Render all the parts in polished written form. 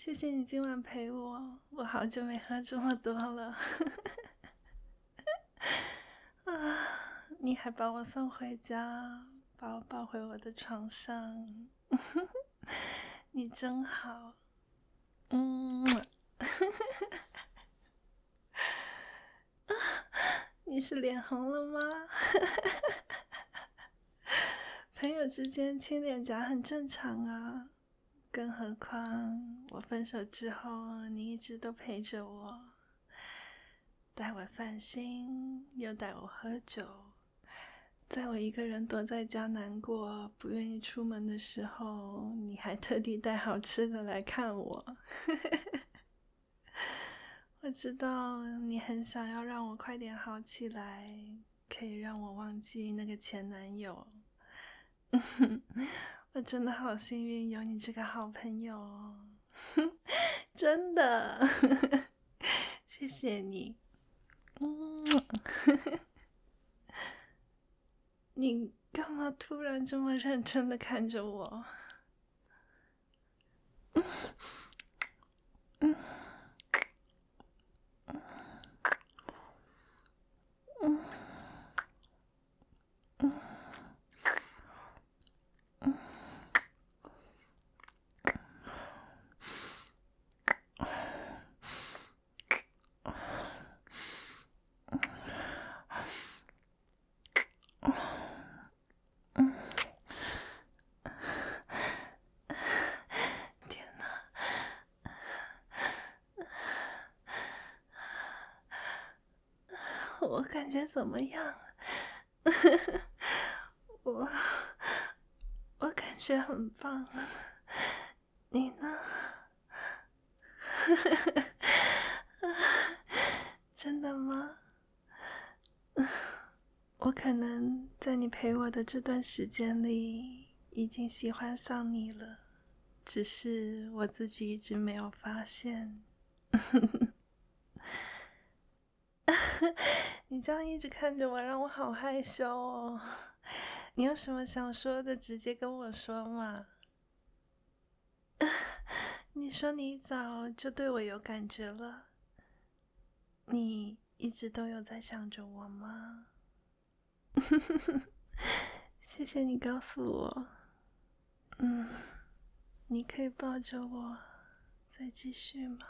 谢谢你今晚陪我，我好久没喝这么多了。你还把我送回家，把我抱回我的床上，你真好。你是脸红了吗？朋友之间亲脸颊很正常啊，更何况我分手之后，你一直都陪着我，带我散心，又带我喝酒。在我一个人躲在家难过，不愿意出门的时候，你还特地带好吃的来看我。我知道你很想要让我快点好起来，可以让我忘记那个前男友。我真的好幸运有你这个好朋友哦。真的。谢谢你。你干嘛突然这么认真的看着我？天哪！我感觉怎么样？我感觉很棒。你呢？真的吗？我可能在你陪我的这段时间里已经喜欢上你了，只是我自己一直没有发现。你这样一直看着我，让我好害羞哦。你有什么想说的，直接跟我说嘛。你说你早就对我有感觉了，你一直都有在想着我吗？谢谢你告诉我。你可以抱着我再继续吗？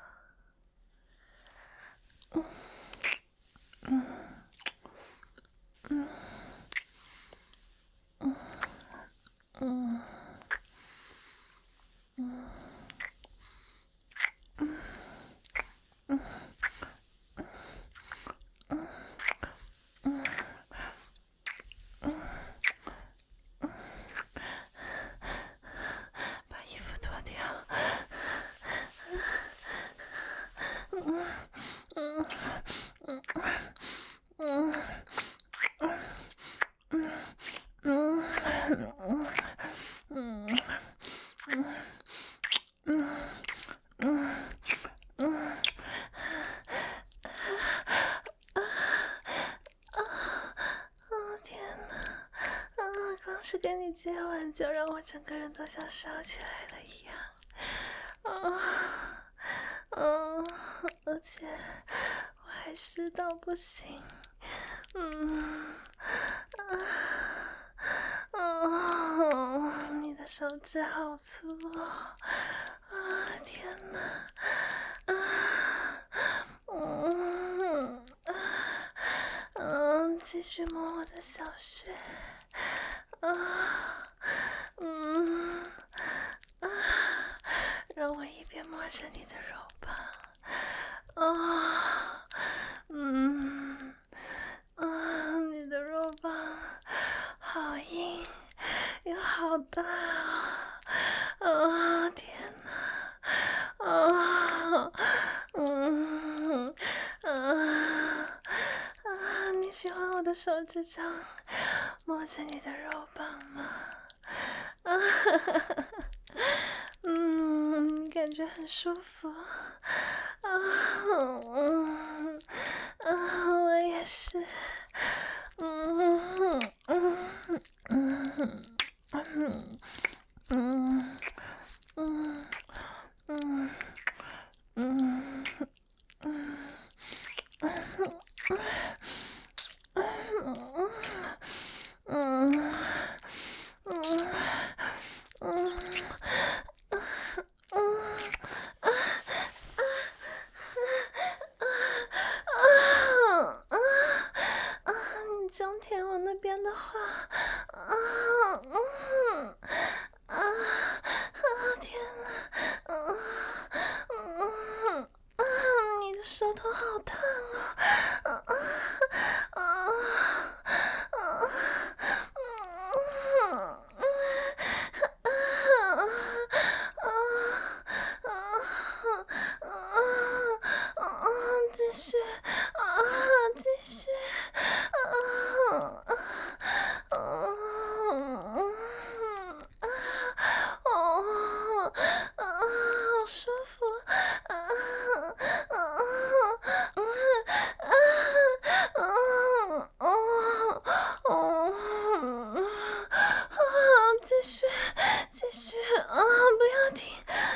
把衣服脱掉。天哪！光是跟你接吻就让我整个人都像烧起来了一样。而且我还湿到不行。你的手指好粗哦！天哪！继续摸我的小穴。让我一边摸着你的肉棒。你的肉棒好硬又好大哦！天哪！你喜欢我的手指长摸着你的肉棒吗？感觉很舒服。我也是。 天哪！你的舌头好烫哦！继续继续好舒服继续继续不要停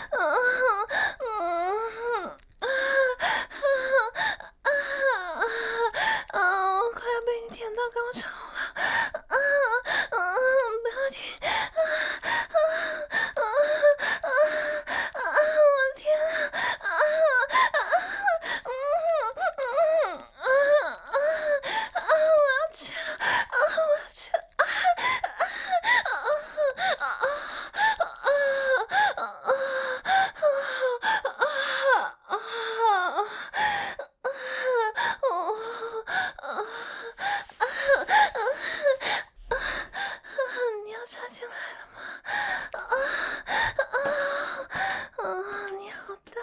我快要被你甜到高潮了不要停我的天我要去了我要去了你要插进来了吗？你好大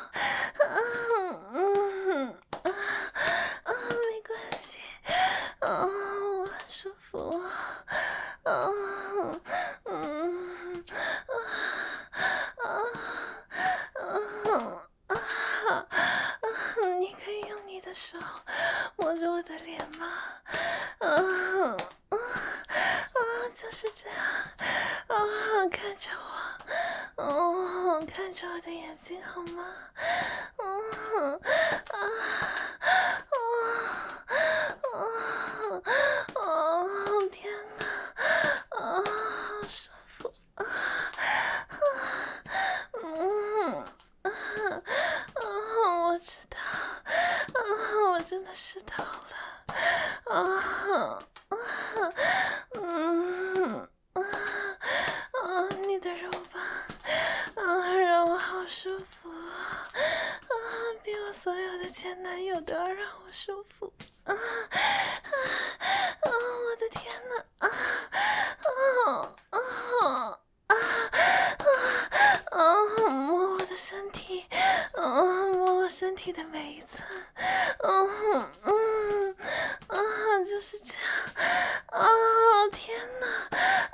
没关系我很舒服你可以用你的手摸着我的脸吗？就是这样看着我看着我的眼睛好吗？天哪好舒服我知道我真的湿透了你的肉棒让我好舒服比我所有的前男友都要让我舒服我的天哪摸我的身体摸我身体的每一寸就是这样天哪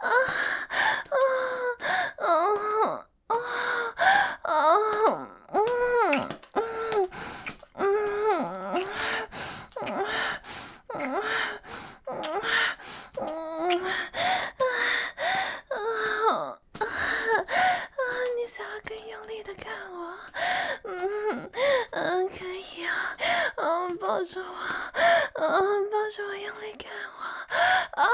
你想要更用力的干我可以抱着我抱着我用力干我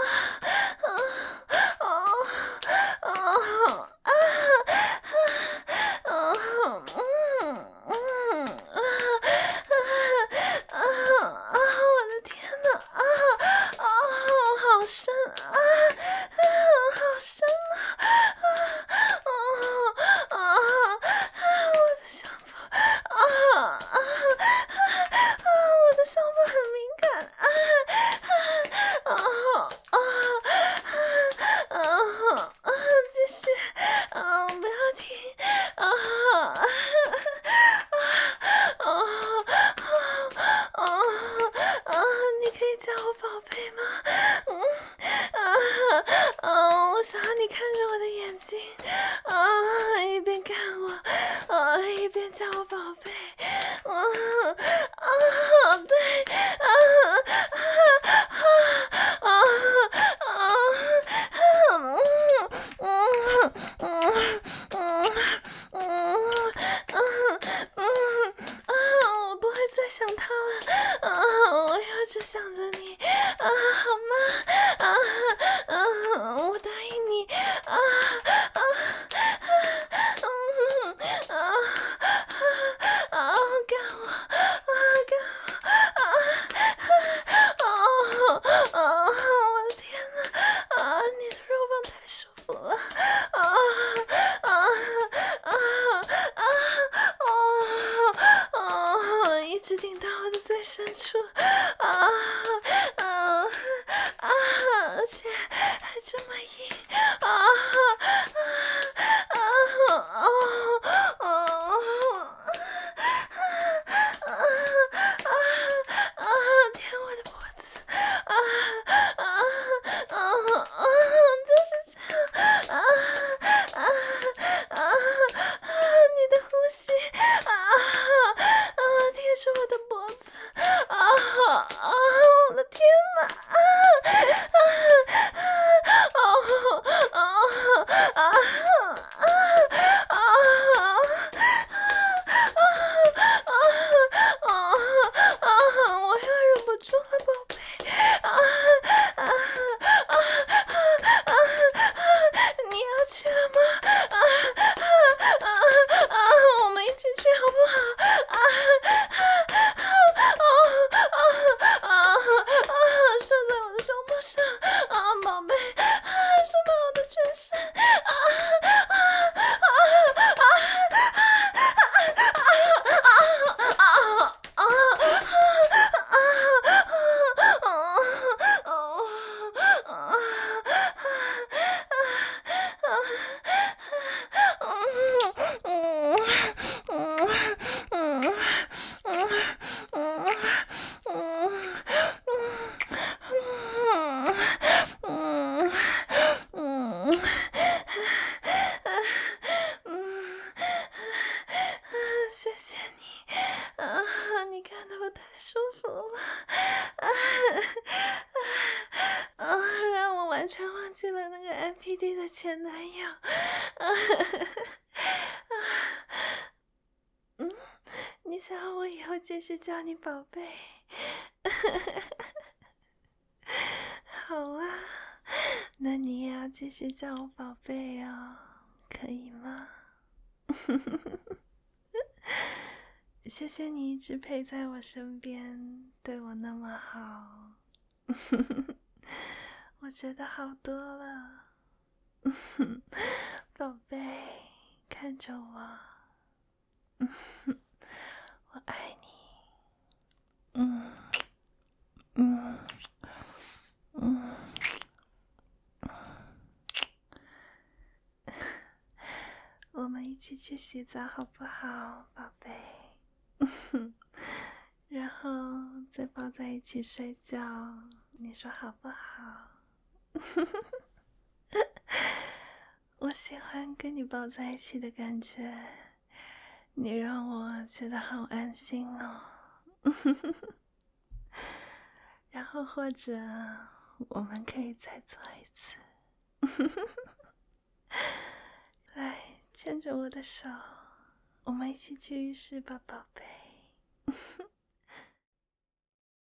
我的天哪好深好深我的胸部我的胸部很敏感继续不要停你可以叫我宝贝吗？我想要你看着我的眼睛一边看我一边叫我宝贝对我不会再想他了我要只想着你好吗我答应你这么硬舔我的脖子就是这样你的呼吸贴着我的脖子我的天哪我要忍不住了，宝贝你要去了吗？我们一起去好不好？射在我的胸部上宝贝射满我的全身谢谢你你看得我太舒服了让我完全忘记了那个 MPD 的前男友你想要我以后继续叫你宝贝好啊，那你也要继续叫我宝贝哦，可以吗？谢谢你一直陪在我身边，对我那么好，我觉得好多了。宝贝，看着我，我爱你。我们一起去洗澡好不好，宝贝？然后再抱在一起睡觉，你说好不好？我喜欢跟你抱在一起的感觉，你让我觉得好安心哦。然后或者我们可以再做一次。来，牵着我的手，我们一起去浴室吧，宝贝。